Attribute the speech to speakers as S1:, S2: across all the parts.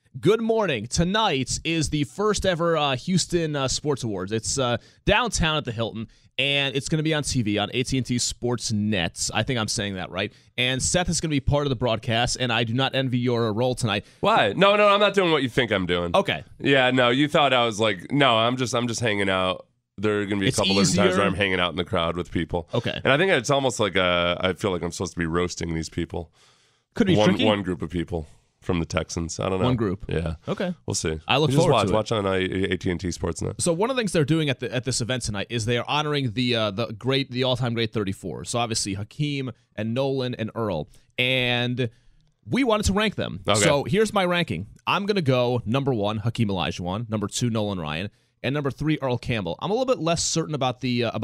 S1: Good morning. Tonight is the first ever Houston Sports Awards. It's downtown at the Hilton, and it's going to be on TV on AT&T Sportsnet. I think I'm saying that right. And Seth is going to be part of the broadcast, and I do not envy your role tonight.
S2: Why? No, I'm not doing what you think I'm doing.
S1: Okay.
S2: Yeah, no, you thought I was like, no, I'm just hanging out. There are going to be a couple different times where I'm hanging out in the crowd with people.
S1: Okay.
S2: And I think it's almost like I feel like I'm supposed to be roasting these people.
S1: Could be tricky.
S2: One group of people. From the Texans. I don't know.
S1: One group.
S2: Yeah.
S1: Okay.
S2: We'll see.
S1: I look forward to it.
S2: Watch on AT&T Sportsnet.
S1: So one of the things they're doing at this event tonight is they are honoring the all-time great 34. So obviously Hakeem and Nolan and Earl. And we wanted to rank them.
S2: Okay.
S1: So here's my ranking. I'm going to go number 1, Hakeem Olajuwon, number 2, Nolan Ryan, and number 3, Earl Campbell. I'm a little bit less certain about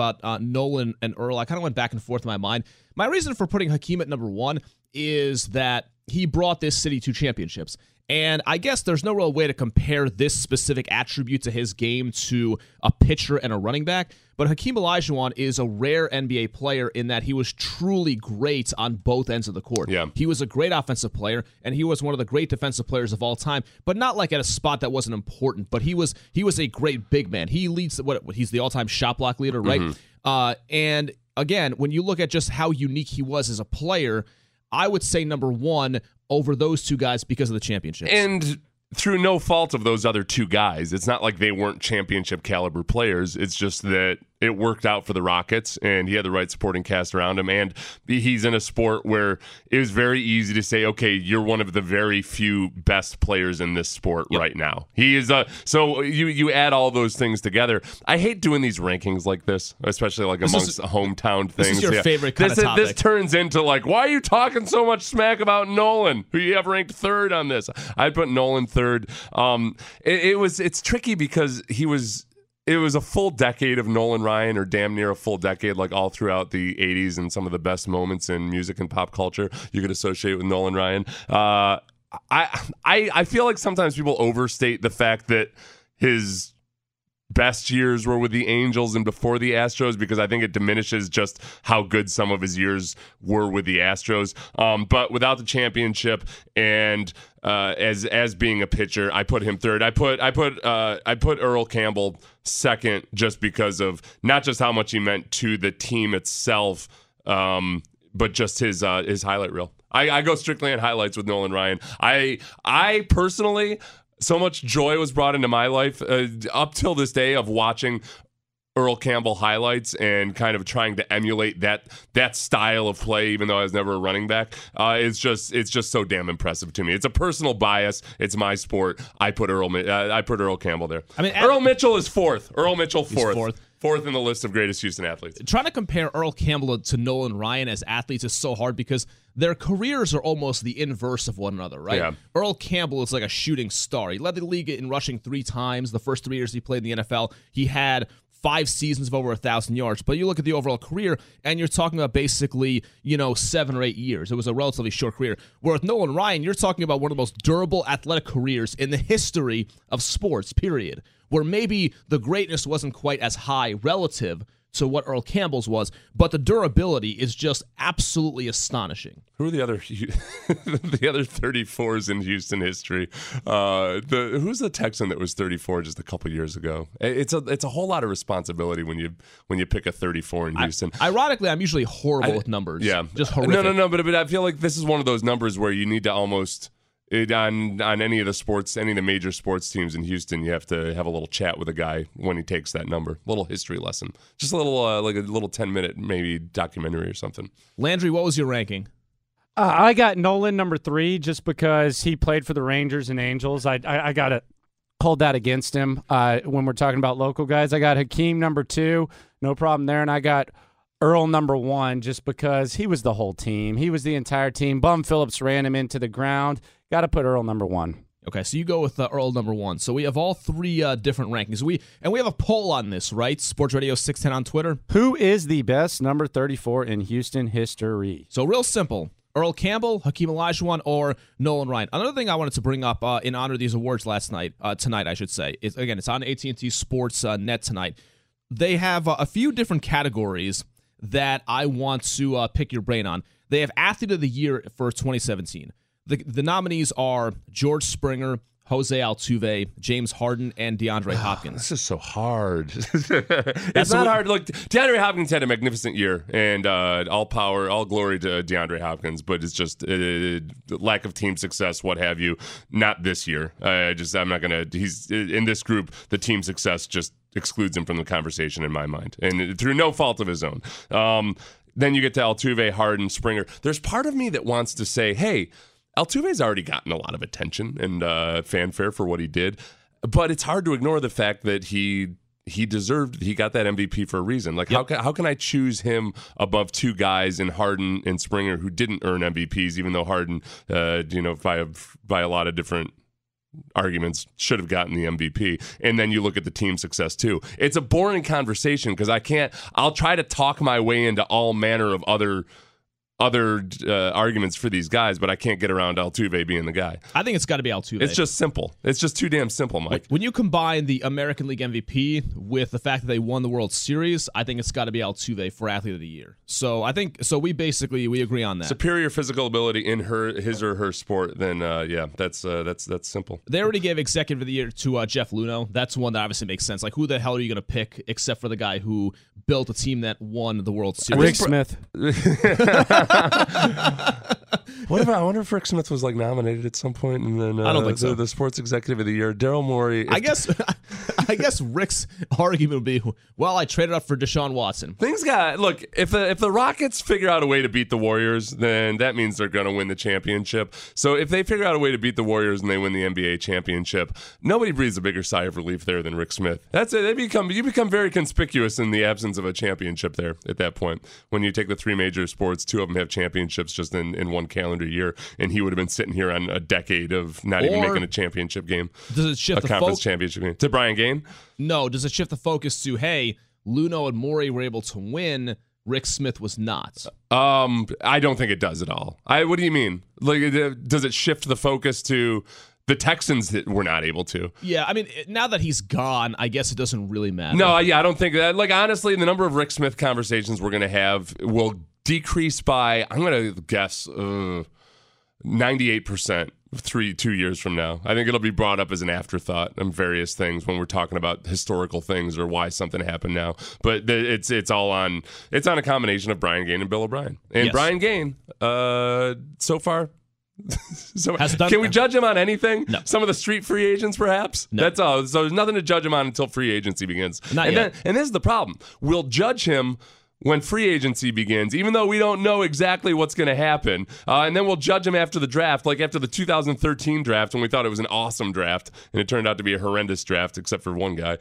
S1: Nolan and Earl. I kind of went back and forth in my mind. My reason for putting Hakeem at number 1 is that he brought this city to championships. And I guess there's no real way to compare this specific attribute to his game to a pitcher and a running back. But Hakeem Olajuwon is a rare NBA player in that he was truly great on both ends of the court.
S2: Yeah.
S1: He was a great offensive player, and he was one of the great defensive players of all time, but not like at a spot that wasn't important. But he was a great big man. He leads he's the all-time shot block leader, right? Mm-hmm. And again, when you look at just how unique he was as a player, I would say number 1 over those two guys because of the championships.
S2: And through no fault of those other two guys, it's not like they weren't championship caliber players. It's just that it worked out for the Rockets, and he had the right supporting cast around him. And he's in a sport where it was very easy to say, okay, you're one of the very few best players in this sport right now. He is so you add all those things together. I hate doing these rankings like this, especially like amongst hometown things.
S1: This is your favorite kind of topic.
S2: This turns into like, why are you talking so much smack about Nolan, who you have ranked 3rd on this? I'd put Nolan 3rd. It's tricky because it was a full decade of Nolan Ryan, or damn near a full decade, like all throughout the 80s, and some of the best moments in music and pop culture you could associate with Nolan Ryan. I feel like sometimes people overstate the fact that his best years were with the Angels and before the Astros, because I think it diminishes just how good some of his years were with the Astros. But without the championship and as being a pitcher, I put him 3rd. I put Earl Campbell 2nd, just because of not just how much he meant to the team itself, but just his highlight reel. I go strictly on highlights with Nolan Ryan. I personally, so much joy was brought into my life up till this day of watching Earl Campbell highlights and kind of trying to emulate that style of play, even though I was never a running back. It's just so damn impressive to me. It's a personal bias. It's my sport. I put Earl Campbell there. I mean, Earl Mitchell is 4th. Earl Mitchell 4th. 4th in the list of greatest Houston athletes.
S1: Trying to compare Earl Campbell to Nolan Ryan as athletes is so hard because their careers are almost the inverse of one another, right? Yeah. Earl Campbell is like a shooting star. He led the league in rushing 3 times. The first 3 years he played in the NFL, he had 5 seasons of over 1,000 yards. But you look at the overall career, and you're talking about basically, 7 or 8 years. It was a relatively short career. Where with Nolan Ryan, you're talking about one of the most durable athletic careers in the history of sports, period. Where maybe the greatness wasn't quite as high relative to what Earl Campbell's was, but the durability is just absolutely astonishing.
S2: Who are the other 34s in Houston history? Who's the Texan that was 34 just a couple years ago? It's a whole lot of responsibility when you pick a 34 in Houston.
S1: Ironically, I'm usually horrible with numbers.
S2: Yeah,
S1: just horrific.
S2: No, but I feel like this is one of those numbers where you need to almost. On any of the major sports teams in Houston, you have to have a little chat with a guy when he takes that number. A little history lesson. Just a little, like a little 10-minute maybe documentary or something.
S1: Landry, what was your ranking?
S3: I got Nolan number 3 just because he played for the Rangers and Angels. I got to hold that against him when we're talking about local guys. I got Hakeem number 2. No problem there. And I got Earl number 1 just because he was the whole team. He was the entire team. Bum Phillips ran him into the ground. Got to put Earl number 1.
S1: Okay, so you go with Earl number 1. So we have all 3 different rankings. We have a poll on this, right? Sports Radio 610 on Twitter.
S3: Who is the best number 34 in Houston history?
S1: So real simple. Earl Campbell, Hakeem Olajuwon, or Nolan Ryan. Another thing I wanted to bring up in honor of these awards tonight, I should say, is again, it's on AT&T Sports Net tonight. They have a few different categories that I want to pick your brain on. They have Athlete of the Year for 2017. The nominees are George Springer, Jose Altuve, James Harden, and DeAndre Hopkins.
S2: This is so hard. It's not hard. Look, DeAndre Hopkins had a magnificent year, and all power, all glory to DeAndre Hopkins, but it's just lack of team success, what have you. Not this year. I'm not going to. He's in this group, the team success just excludes him from the conversation in my mind, and through no fault of his own. Then you get to Altuve, Harden, Springer. There's part of me that wants to say, hey, Altuve's already gotten a lot of attention and fanfare for what he did, but it's hard to ignore the fact that he got that MVP for a reason. Like, yep. How can I choose him above two guys in Harden and Springer who didn't earn MVPs, even though Harden, by a lot of different arguments, should have gotten the MVP. And then you look at the team success too. It's a boring conversation because I'll try to talk my way into all manner of other arguments for these guys, but I can't get around Altuve being the guy.
S1: I think it's got to be Altuve.
S2: It's just simple. It's just too damn simple, Mike.
S1: When you combine the American League MVP with the fact that they won the World Series, I think it's got to be Altuve for Athlete of the Year. So we agree on that.
S2: Superior physical ability in his or her sport, then that's simple.
S1: They already gave Executive of the Year to Jeff Luhnow. That's one that obviously makes sense. Like, who the hell are you going to pick except for the guy who built a team that won the World Series?
S3: Rick Smith.
S2: I wonder if Rick Smith was like nominated at some point, and then
S1: I don't think so.
S2: The Sports Executive of the Year, Daryl Morey.
S1: I guess Rick's argument would be, well, I traded up for Deshaun Watson.
S2: Look, if the Rockets figure out a way to beat the Warriors, then that means they're going to win the championship. So if they figure out a way to beat the Warriors and they win the NBA championship, nobody breathes a bigger sigh of relief there than Rick Smith. That's it. You become very conspicuous in the absence of a championship there at that point. When you take the three major sports, two of them have championships just in one calendar year, and he would have been sitting here on a decade of not even making a championship game.
S1: Does it shift
S2: a conference championship game to Brian Gaine?
S1: No. Does it shift the focus to, hey, Luhnow and Morey were able to win, Rick Smith was not?
S2: I don't think it does at all. What do you mean? Like, does it shift the focus to the Texans that were not able to?
S1: Yeah, I mean, now that he's gone, I guess it doesn't really matter.
S2: No, I don't think that. Like, honestly, the number of Rick Smith conversations we're going to have will decrease by, I'm going to guess, 98% 2 years from now. I think it'll be brought up as an afterthought on various things when we're talking about historical things or why something happened now. But it's on a combination of Brian Gaine and Bill O'Brien. And yes. Brian Gaine, so far. Can we judge him on anything?
S1: No.
S2: Some of the street free agents, perhaps?
S1: No.
S2: That's all. So there's nothing to judge him on until free agency begins.
S1: Not yet.
S2: And this is the problem. We'll judge him when free agency begins, even though we don't know exactly what's going to happen. And then we'll judge him after the draft, like after the 2013 draft when we thought it was an awesome draft, and it turned out to be a horrendous draft, except for one guy.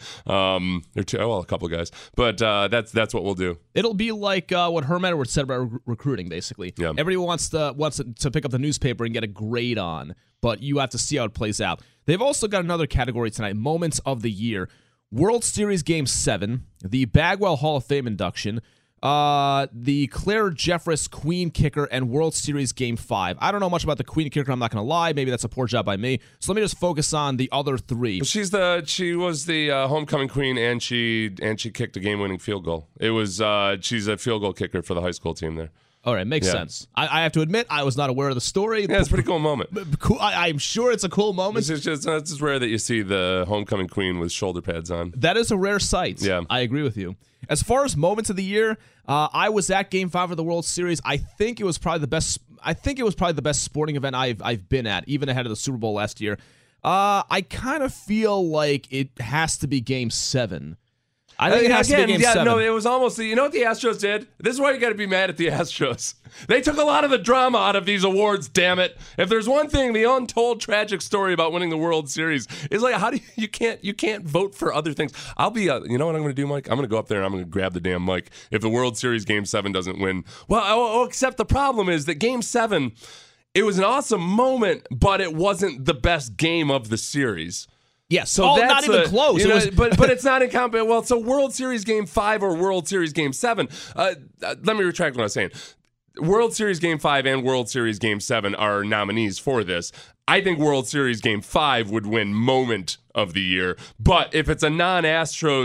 S2: A couple guys. But that's what we'll do.
S1: It'll be like what Herm Edwards said about recruiting, basically.
S2: Yeah.
S1: Everyone wants to pick up the newspaper and get a grade on, but you have to see how it plays out. They've also got another category tonight, Moments of the Year. World Series Game 7, the Bagwell Hall of Fame induction, the Claire Jeffress Queen Kicker, and World Series Game 5. I don't know much about the Queen Kicker, I'm not going to lie. Maybe that's a poor job by me. So let me just focus on the other three.
S2: She was the homecoming queen, and she kicked a game-winning field goal. She's a field goal kicker for the high school team there.
S1: All right, makes sense. I have to admit, I was not aware of the story.
S2: Yeah, it's a pretty cool moment.
S1: Cool. I'm sure it's a cool moment.
S2: It's just rare that you see the homecoming queen with shoulder pads on.
S1: That is a rare sight.
S2: Yeah.
S1: I agree with you. As far as moments of the year, I was at Game 5 of the World Series. I think it was probably the best sporting event I've been at, even ahead of the Super Bowl last year. I kind of feel like it has to be Game 7. I think it has to be Game 7.
S2: No, it was almost. You know what the Astros did? This is why you got to be mad at the Astros. They took a lot of the drama out of these awards. Damn it! If there's one thing, the untold tragic story about winning the World Series is like, how do you can't vote for other things? I'll be. You know what I'm going to do, Mike? I'm going to go up there and I'm going to grab the damn mic. If the World Series Game 7 doesn't win, well, except the problem is that Game 7, it was an awesome moment, but it wasn't the best game of the series.
S1: Yes, so that's not even close.
S2: But it's not incompetent. Well, so World Series Game 5 or World Series Game 7. Let me retract what I was saying. World Series Game 5 and World Series Game 7 are nominees for this. I think World Series Game 5 would win Moment of the Year. But if it's a non-Astros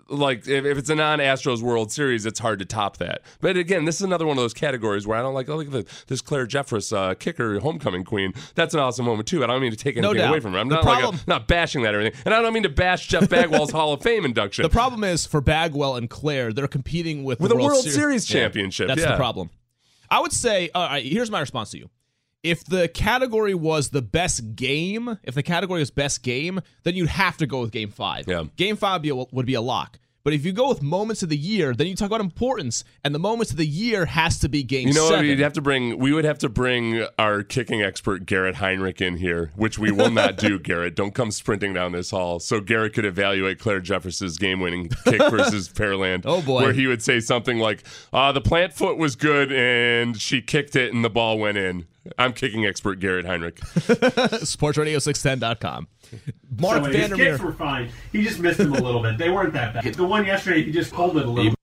S2: like if it's a non-Astros World Series, it's hard to top that. But again, this is another one of those categories where I don't like, oh, look at this Claire Jeffress kicker homecoming queen. That's an awesome moment too. I don't mean to take anything away from her. I'm not bashing that or anything. And I don't mean to bash Jeff Bagwell's Hall of Fame induction.
S1: The problem is for Bagwell and Claire, they're competing with
S2: a World Series championship.
S1: That's the problem. I would say, all right, here's my response to you. If the category was the best game, then you'd have to go with Game 5.
S2: Yeah.
S1: Game 5 would be a lock. But if you go with moments of the year, then you talk about importance, and the moments of the year has to be Game 7.
S2: We would have to bring our kicking expert Garrett Heinrich in here, which we will not do, Garrett. Don't come sprinting down this hall. So Garrett could evaluate Claire Jeffress's game-winning kick versus Pearland.
S1: Oh, boy.
S2: Where he would say something like, the plant foot was good, and she kicked it, and the ball went in. I'm kicking expert Garrett Heinrich.
S1: SportsRadio610.com. Mark Vandermeer.
S4: His kicks were fine. He just missed them a little bit. They weren't that bad. The one yesterday, he just pulled it a little bit.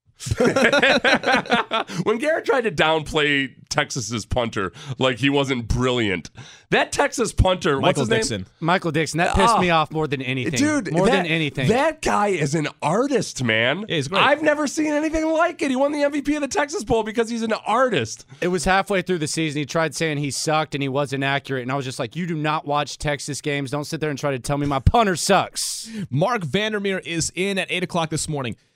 S2: When Garrett tried to downplay Texas's punter like he wasn't brilliant, that Texas punter,
S1: Michael Dixon.
S3: Michael Dixon, that pissed me off more than anything.
S2: Dude,
S3: than anything.
S2: That guy is an artist, man.
S1: Yeah, he's great.
S2: I've never seen anything like it. He won the MVP of the Texas Bowl because he's an artist.
S3: It was halfway through the season. He tried saying he sucked and he wasn't accurate, and I was just like, you do not watch Texas games. Don't sit there and try to tell me my punter sucks.
S1: Mark Vandermeer is in at 8 o'clock this morning.